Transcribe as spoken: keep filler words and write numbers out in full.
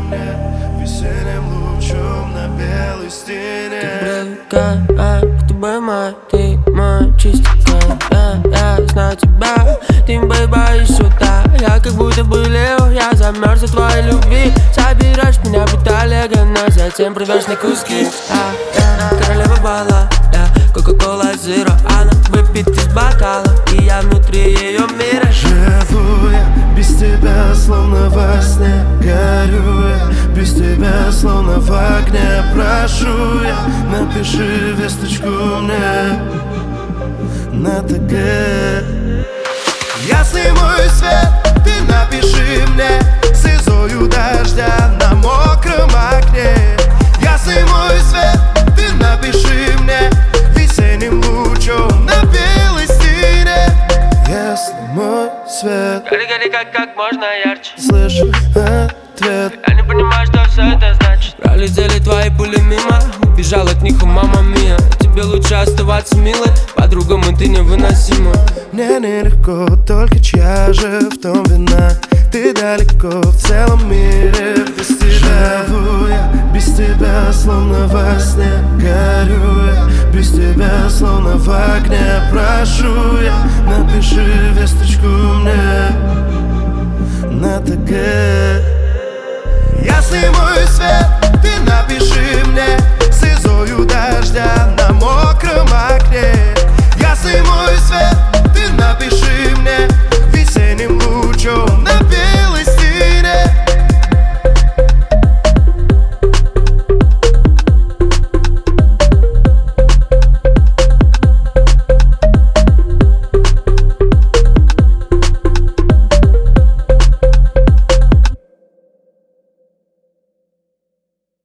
мне весенним лучом на белой стене. Ты привыкай к тобой, мой, ты мой чистенький. Я, я знаю тебя, ты бейба из сюда. Я как будто бы лев, я замерз от твоей любви. Собираешь меня в Италии, но затем рвешь на куски. А, я королева бала, я кока-кола зеро. Она выпит из бокала, и я внутри ее мира. Живу я без тебя, словно во сне. Горю я без тебя, словно в огне. Прошу я, напиши весточку мне на ТГ. Ясный мой свет, ты напиши мне слезою дождя на мокром окне. Ясный мой свет, ты напиши мне весенним лучом на белой стене. Ясный мой свет, Гори, гори, как, как можно ярче. слышу ответ. Я не понимаю, что все это значит. Пролетели твои пули мимо, убежал от них, у мама мия. Тебе лучше оставаться милой, по-другому ты невыносима. Мне нелегко, только чья же в том вина? Ты далеко в целом мире без тебя. Живу я без тебя, словно во сне. Горю я без тебя, словно в огне. Прошу я, напиши весточку мне на ТГ. Ясный мой свет, ты напиши